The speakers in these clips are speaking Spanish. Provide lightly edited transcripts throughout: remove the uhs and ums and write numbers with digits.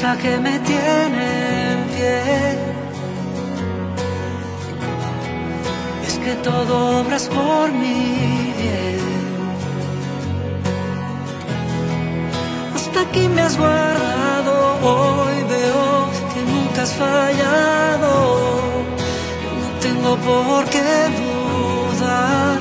fuerza que me tiene en pie. Es que todo obras por mi bien. Hasta aquí me has guardado, hoy veo que nunca has fallado. Yo no tengo por qué dudar.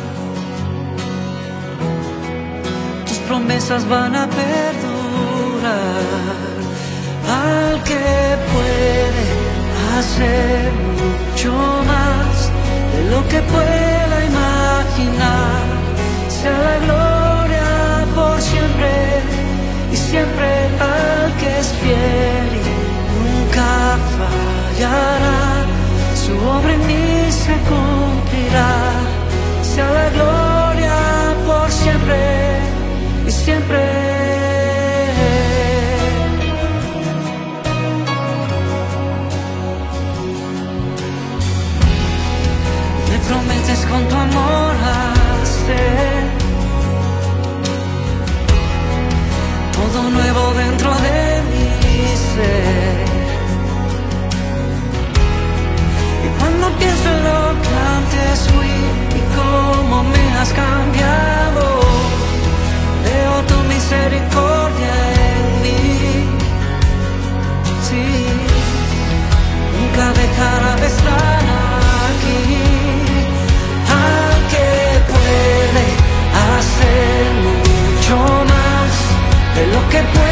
Tus promesas van a perdurar. Al que puede hacer mucho más de lo que pueda imaginar, sea la gloria por siempre y siempre al que es fiel y nunca fallará. Su obra en mí se cumplirá, sea la gloria por siempre y siempre. Prometes con tu amor hacer todo nuevo dentro de mi ser. Y cuando pienso en lo que antes fui y cómo me has cambiado, veo tu misericordia en mí. Sí, nunca dejará de estar aquí. Hacer mucho más de lo que puedo